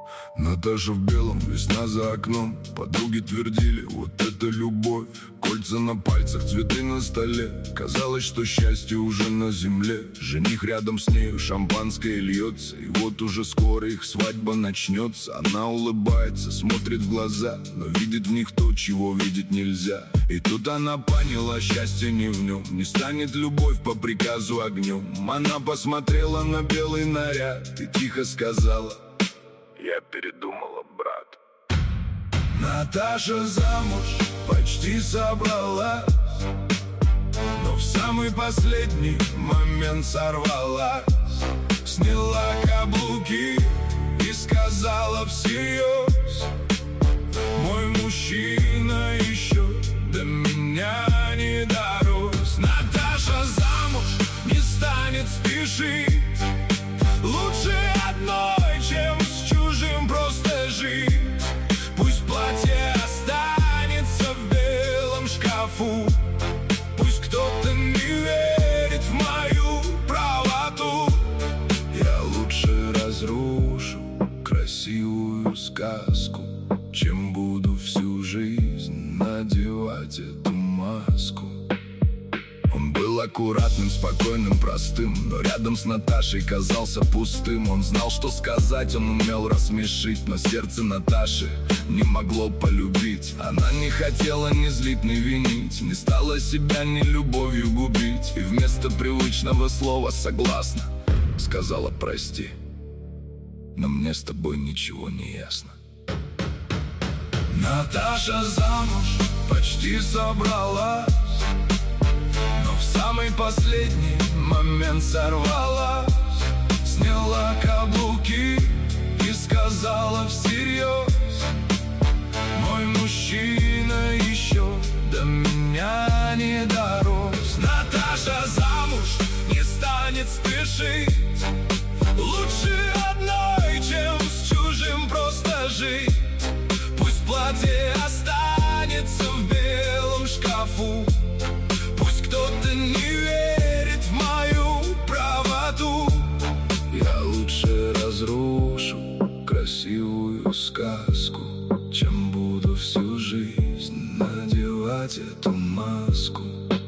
Наташа в белом, весна за окном. Подруги твердили, вот это любовь. Кольца на пальцах, цветы на столе. Казалось, что счастье уже на земле. Жених рядом с нею, шампанское льется. И вот уже скоро их свадьба начнется. Она улыбается, смотрит в глаза, но видит в них то, чего видеть нельзя. И тут она поняла, счастье не в нем. Не станет любовь по приказу огнем. Она посмотрела на белый наряд и тихо сказала: я передумала, брат. Наташа замуж почти собралась, но в самый последний момент сорвалась. Сняла каблуки и сказала всерьез: мой мужчина еще до меня не дорос. Наташа замуж не станет спешить. Лучше одной, чем с чужим просто жить. Пусть платье останется в белом шкафу. Пусть кто-то не верит в мою правоту. Я лучше разрушу красивую сказку, чем буду всю жизнь надевать эту маску. Он был аккуратным, спокойным, простым, но рядом с Наташей казался пустым. Он знал, что сказать, он умел рассмешить, но сердце Наташи не могло полюбить. Она не хотела ни злить, ни винить, не стала себя ни любовью губить. И вместо привычного слова «согласна» сказала: прости, но мне с тобой ничего не ясно. Наташа замуж почти собралась, но в самый последний момент сорвалась. Сняла каблуки и сказала всерьез: мой мужчина еще до меня не дорос. Наташа замуж не станет спешить. Лучше одной, чем с чужим просто жить. Пусть платье останется в белом шкафу. Пусть кто-то не верит в мою правоту. Я лучше разрушу красивую сказку, чем буду всю жизнь надевать эту маску.